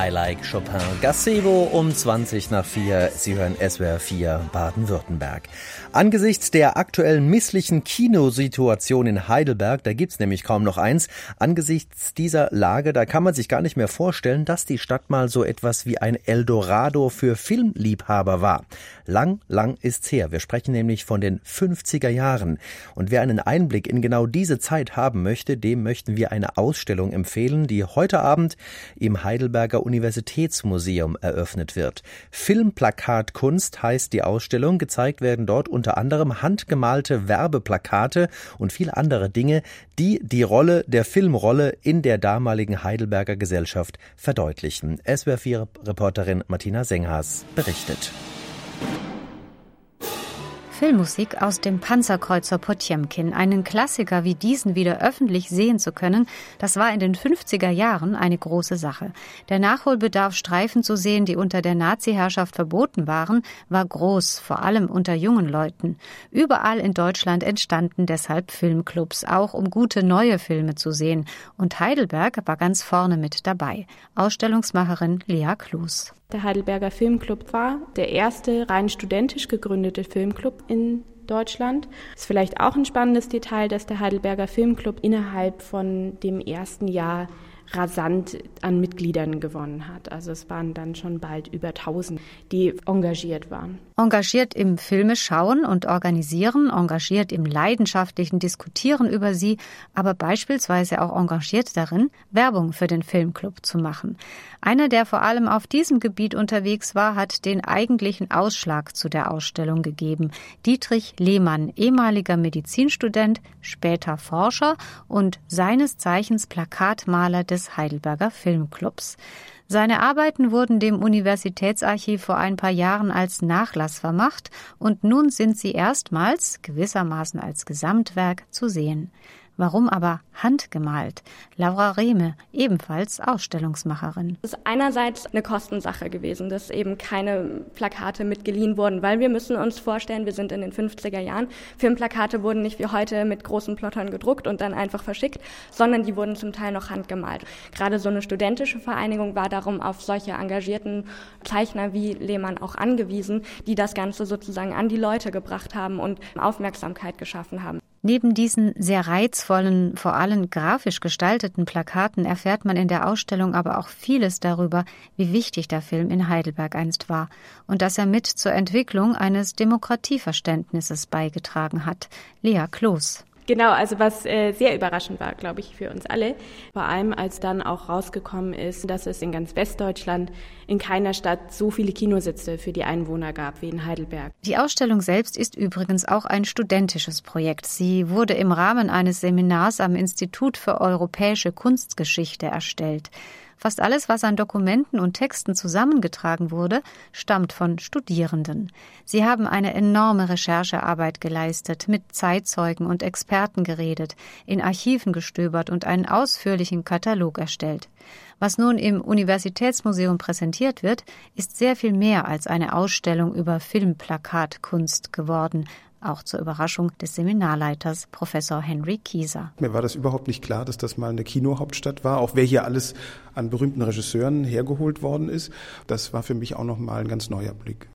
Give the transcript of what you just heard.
I Like Chopin. Gazebo um 4:20. Sie hören SWR 4 Baden-Württemberg. Angesichts der aktuellen misslichen Kinosituation in Heidelberg, da gibt's nämlich kaum noch eins, angesichts dieser Lage, da kann man sich gar nicht mehr vorstellen, dass die Stadt mal so etwas wie ein Eldorado für Filmliebhaber war. Lang ist's her. Wir sprechen nämlich von den 50er Jahren. Und wer einen Einblick in genau diese Zeit haben möchte, dem möchten wir eine Ausstellung empfehlen, die heute Abend im Heidelberger Universitätsmuseum eröffnet wird. Filmplakatkunst heißt die Ausstellung. Gezeigt werden dort unter anderem handgemalte Werbeplakate und viele andere Dinge, die die Rolle der Filmrolle in der damaligen Heidelberger Gesellschaft verdeutlichen. SWR 4 Reporterin Martina Senghas berichtet. Filmmusik aus dem Panzerkreuzer Potjemkin. Einen Klassiker wie diesen wieder öffentlich sehen zu können, das war in den 50er Jahren eine große Sache. Der Nachholbedarf, Streifen zu sehen, die unter der Nazi-Herrschaft verboten waren, war groß, vor allem unter jungen Leuten. Überall in Deutschland entstanden deshalb Filmclubs, auch um gute neue Filme zu sehen. Und Heidelberg war ganz vorne mit dabei. Ausstellungsmacherin Lea Kloos. Der Heidelberger Filmclub war der erste rein studentisch gegründete Filmclub in Deutschland. Ist vielleicht auch ein spannendes Detail, dass der Heidelberger Filmclub innerhalb von dem ersten Jahr rasant an Mitgliedern gewonnen hat. Also es waren dann schon bald über 1000, die engagiert waren. Engagiert im Filme schauen und organisieren, engagiert im leidenschaftlichen Diskutieren über sie, aber beispielsweise auch engagiert darin, Werbung für den Filmclub zu machen. Einer, der vor allem auf diesem Gebiet unterwegs war, hat den eigentlichen Ausschlag zu der Ausstellung gegeben. Dietrich Lehmann, ehemaliger Medizinstudent, später Forscher und seines Zeichens Plakatmaler des Heidelberger Filmclubs. Seine Arbeiten wurden dem Universitätsarchiv vor ein paar Jahren als Nachlass vermacht und nun sind sie erstmals, gewissermaßen als Gesamtwerk, zu sehen. Warum aber handgemalt? Laura Rehme, ebenfalls Ausstellungsmacherin. Es ist einerseits eine Kostensache gewesen, dass eben keine Plakate mitgeliehen wurden, weil wir müssen uns vorstellen, wir sind in den 50er Jahren. Filmplakate wurden nicht wie heute mit großen Plottern gedruckt und dann einfach verschickt, sondern die wurden zum Teil noch handgemalt. Gerade so eine studentische Vereinigung war darum auf solche engagierten Zeichner wie Lehmann auch angewiesen, die das Ganze sozusagen an die Leute gebracht haben und Aufmerksamkeit geschaffen haben. Neben diesen sehr reizvollen, vor allem grafisch gestalteten Plakaten erfährt man in der Ausstellung aber auch vieles darüber, wie wichtig der Film in Heidelberg einst war und dass er mit zur Entwicklung eines Demokratieverständnisses beigetragen hat. Lea Kloos. Genau, also was sehr überraschend war, glaube ich, für uns alle. Vor allem, als dann auch rausgekommen ist, dass es in ganz Westdeutschland in keiner Stadt so viele Kinositze für die Einwohner gab wie in Heidelberg. Die Ausstellung selbst ist übrigens auch ein studentisches Projekt. Sie wurde im Rahmen eines Seminars am Institut für Europäische Kunstgeschichte erstellt. Fast alles, was an Dokumenten und Texten zusammengetragen wurde, stammt von Studierenden. Sie haben eine enorme Recherchearbeit geleistet, mit Zeitzeugen und Experten geredet, in Archiven gestöbert und einen ausführlichen Katalog erstellt. Was nun im Universitätsmuseum präsentiert wird, ist sehr viel mehr als eine Ausstellung über Filmplakatkunst geworden, auch zur Überraschung des Seminarleiters Professor Henry Kieser. Mir war das überhaupt nicht klar, dass das mal eine Kinohauptstadt war, auch wer hier alles an berühmten Regisseuren hergeholt worden ist. Das war für mich auch nochmal ein ganz neuer Blick.